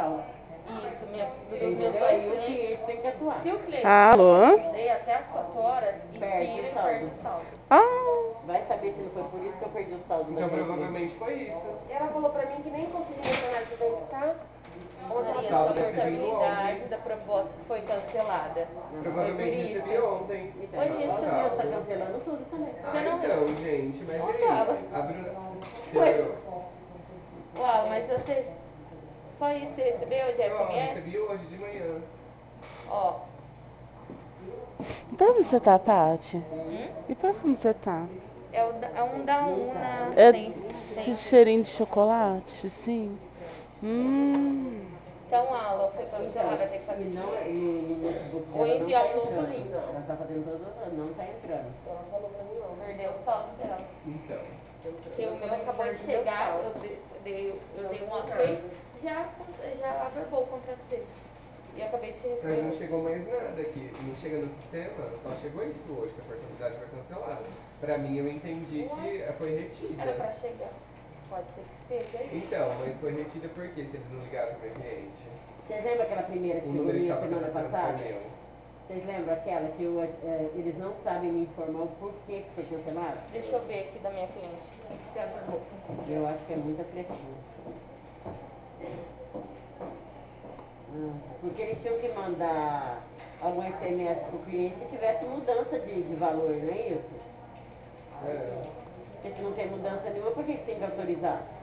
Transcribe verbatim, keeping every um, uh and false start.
fala. Isso, minha, dos Entendeu? meus dois Aí o clientes. cliente tem que atuar. Se o cliente Alô? atender até as quatro horas, Perde expira o e saldo. perde o saldo. Ah, Vai saber se não foi por isso que eu perdi o saldo. Então provavelmente foi isso. E ela falou pra mim que nem conseguiu retornar de identificar. Ontem Maria, ela sua deve ter vindo portabilidade ontem. da proposta foi cancelada. Provavelmente Foi por recebi isso. ontem. Então, Foi isso. o meu tá cancelando tudo também. Ah, não- então, gente, mas Não e aí? tava. A Bruna... Ué. Uau, mas você... Só isso, você recebeu de Ó, S M S? recebi hoje de manhã. Ó. e pra onde você tá, Tati? Hum? E pra onde você tá? É, o, da- é um da Una. É Tem, esse tem. cheirinho de chocolate, sim? Hum. Então, a aula foi cancelada, vai ter que E fazer de não, novo. no, no notebook Ou dela não enviar tá um novo entrando. link. Ela tá fazendo todo, não tá entrando. Ela falou pra mim não. Perdeu o saldo dela. Então. Porque o meu acabou de chegar, eu dei, dei- eu dei um ok, já, já averbou o contrato dele. E eu acabei de Mas não receber. chegou mais nada aqui. Não chega no sistema, só chegou isso hoje, que a portabilidade foi cancelada. Pra mim, eu entendi que foi retida. Era pra chegar. Pode ser que esteja aí. Então, mas foi retida por quê? Se eles não ligaram pro meu cliente? Vocês lembram aquela primeira que O chegou número minha estava semana cadastrado passada? foi meu. Vocês lembram aquela que eu, eh, eles não sabem me informar o porquê que foi cancelado? Deixa eu ver aqui da minha cliente. O que você averbou? Eu acho que é muita frescura. Hum, Porque eles tinham que mandar algum S M S pro cliente se tivesse mudança de, de valor, não é isso? É. Porque se não tem mudança nenhuma, por que que tem que autorizar?